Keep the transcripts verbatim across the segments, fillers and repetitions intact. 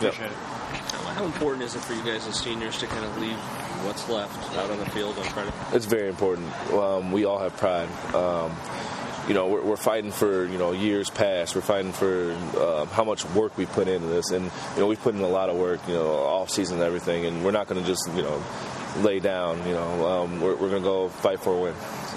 Appreciate yep. it. How important is it for you guys as seniors to kind of leave what's left out on the field on Friday? It's very important. Um, we all have pride. Um, you know, we're, we're fighting for, you know, years past. We're fighting for uh, how much work we put into this. And, you know, we've put in a lot of work, you know, off season and everything. And we're not going to just, you know, lay down. You know, um, we're, we're going to go fight for a win. So.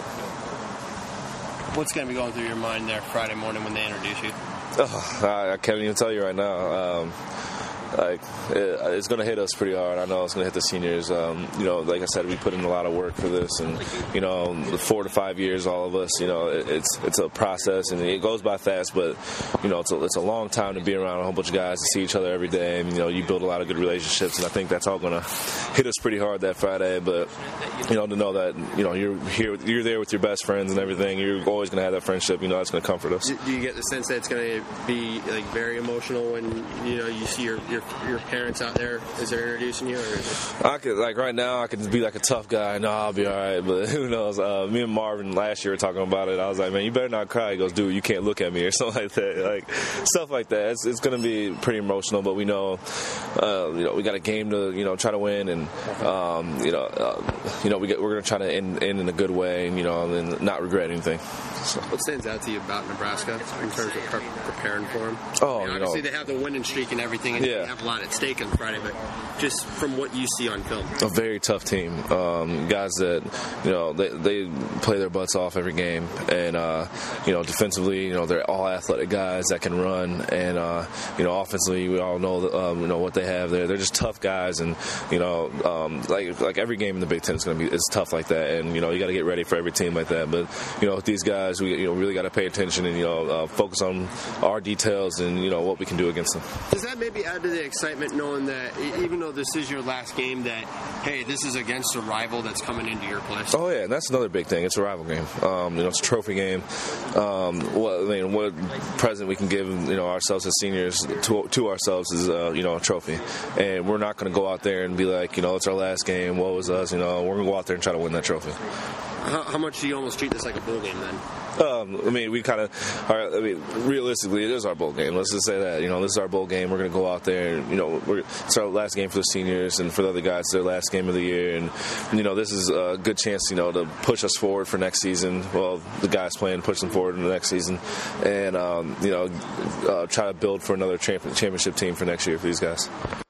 What's going to be going through your mind there Friday morning when they introduce you? Oh, I, I can't even tell you right now. Um, Like it, it's going to hit us pretty hard. I know it's going to hit the seniors. Um, you know, like I said, we put in a lot of work for this, and you know, the four to five years, all of us. You know, it, it's it's a process, and it goes by fast. But you know, it's a, it's a long time to be around a whole bunch of guys, to see each other every day, and you know, you build a lot of good relationships. And I think that's all going to hit us pretty hard that Friday. But you know, to know that you know you're here, you're there with your best friends and everything. You're always going to have that friendship. You know, that's going to comfort us. Do you get the sense that it's going to be like very emotional when you know you see your your, your parents out there as they're introducing you? Or is it... I could, like right now, I could be like a tough guy. No, I'll be all right. But who knows? Uh, me and Marvin last year were talking about it. I was like, man, you better not cry. He goes, dude, you can't look at me or something like that. Like stuff like that. It's, it's going to be pretty emotional. But we know, uh, you know, we got a game to you know try to win, and um, you know, uh, you know, we get, we're going to try to end, end in a good way, and you know, and not regret anything. So. What stands out to you about Nebraska in terms of pre- preparing for them? Oh, I mean, you obviously know, they have the winning streak and everything, and yeah. they have a lot at stake on Friday. But just from what you see on film, a very tough team. Um, guys that you know they they play their butts off every game, and uh, you know defensively, you know they're all athletic guys that can run, and uh, you know offensively, we all know um, you know what they have there. They're just tough guys, and you know um, like like every game in the Big Ten is going to be it's tough like that, and you know you got to get ready for every team like that. But you know with these guys, we you know really got to pay attention and you know uh, focus on our details and you know what we can do against them. Does that maybe add to the excitement knowing that even though this is your last game, that hey, this is against a rival that's coming into your place? Oh yeah, and that's another big thing. It's a rival game. Um, you know, it's a trophy game. Um, what I mean, what present we can give you know ourselves as seniors to, to ourselves is uh, you know a trophy, and we're not going to go out there and be like you know it's our last game. Woe is us. You know, we're going to go out there and try to win that trophy. How, how much do you almost treat this like a bowl game then? Um, I mean, we kind of are. I mean, realistically, it is our bowl game. Let's just say that. You know, this is our bowl game. We're going to go out there, and you know, we're, it's our last game for the seniors, and for the other guys, it's their last game of the year. And you know, this is a good chance, you know, to push us forward for next season. Well, the guys playing push them forward in the next season, and um, you know, uh, try to build for another champion, championship team for next year for these guys.